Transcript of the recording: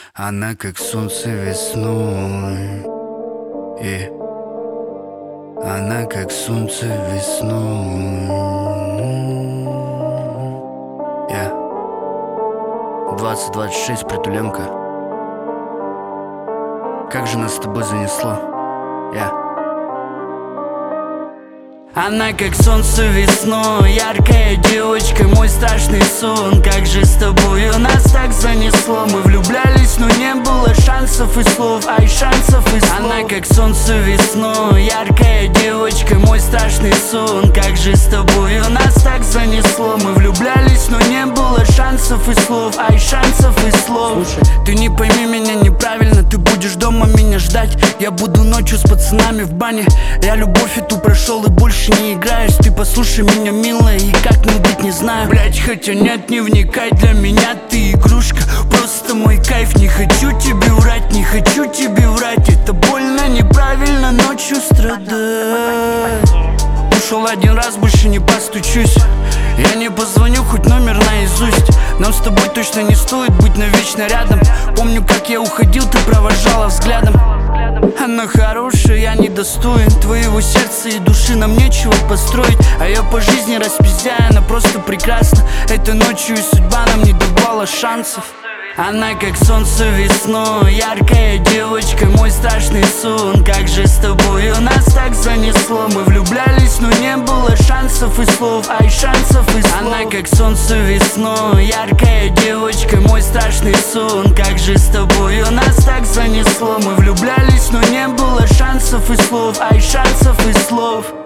Она как солнце весной, и она как солнце весной. 2026, притуленка. Как же нас с тобой занесло? Она как солнце весной, яркая девочка, мой страшный сон. Как же с тобою нас так занесло? Мы влюблялись, но не было шансов и слов, шансов и слов. Она как солнце весной, яркая девочка, мой страшный сон. Как же с тобою нас так занесло? Мы влюблялись, но не было шансов и слов, шансов и слов. Слушай, ты не пойми меня неправильно, ты будешь дома меня ждать. Я буду ночью с пацанами в бане. Я любовь эту прошел и больше не играешь. Ты послушай меня, милая, и как мне быть не знаю. Блять, хотя нет, не вникай, для меня ты игрушка, просто мой кайф. Не хочу тебе врать, не хочу тебе врать. Это больно, неправильно ночью страдать. Ушел один раз, больше не постучусь. Я не позвоню, хоть номер наизусть. Нам с тобой точно не стоит быть навечно рядом. Помню, как я уходил, ты провожала взглядом. Она хорошая, я недостоин твоего сердца и души, нам нечего построить. А я по жизни распиздяя, она просто прекрасна. Этой ночью и судьба нам не давала шансов. Она как солнце весной, яркая девочка, мой страшный сон. Как же с тобою нас так занесло? Мы влюблялись, но не было шансов и слов, шансов и слов. Она как солнце весной, яркая девочка, мой страшный сон. Как же с тобою нас так занесло? Мы влюблялись, но не было шансов и слов, шансов и слов.